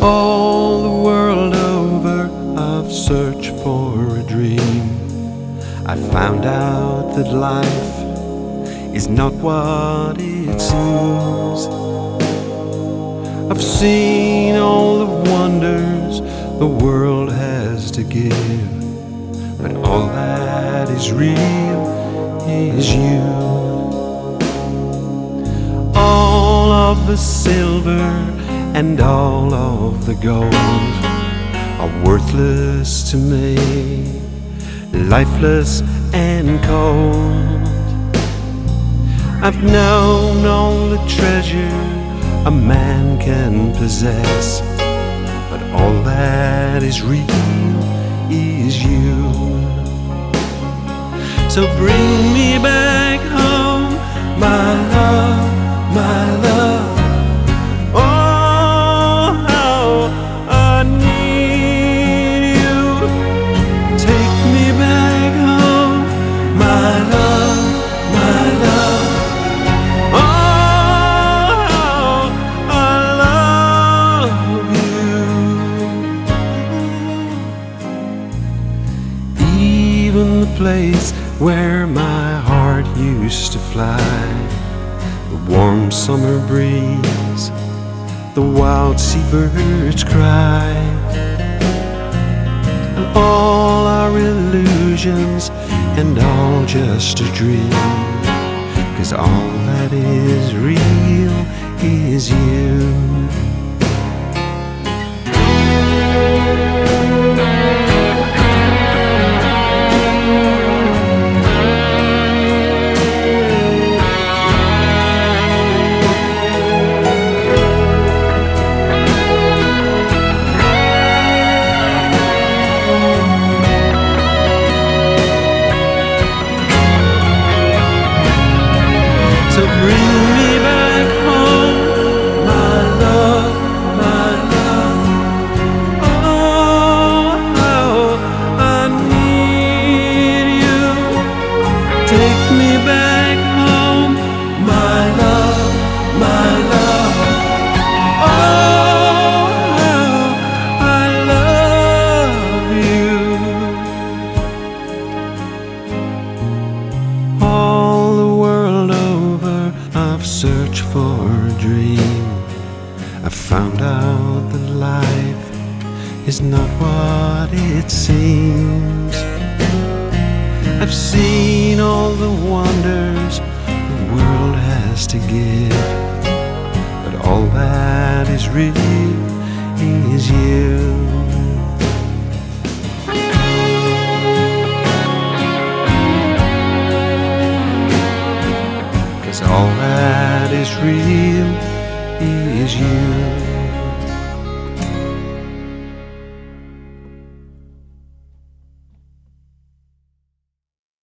All the world over I've searched for a dream. I found out that life is not what it seems. I've seen all the wonders the world has to give, but all that is real is you. All of the silver and all of the gold are worthless to me, lifeless and cold. I've known all the treasure a man can possess, but all that is real is you. So bring me back home, my love, my love. Oh, how I need you. Take me back home, my love, my love. Oh, how I love you. Even the place where my heart used to fly, the warm summer breeze, the wild seabirds cry, and all our illusions and all just a dream, 'cause all that is real is you. So bring me back home, my love, my love. Oh, how I need you. Take me back home, my love, my love. Oh, how I love you. All the world over I've searched for a dream. I found out that life is not what it seems. I've seen all the wonders the world has to give, but all that is real is you. 'Cause all that is real is you.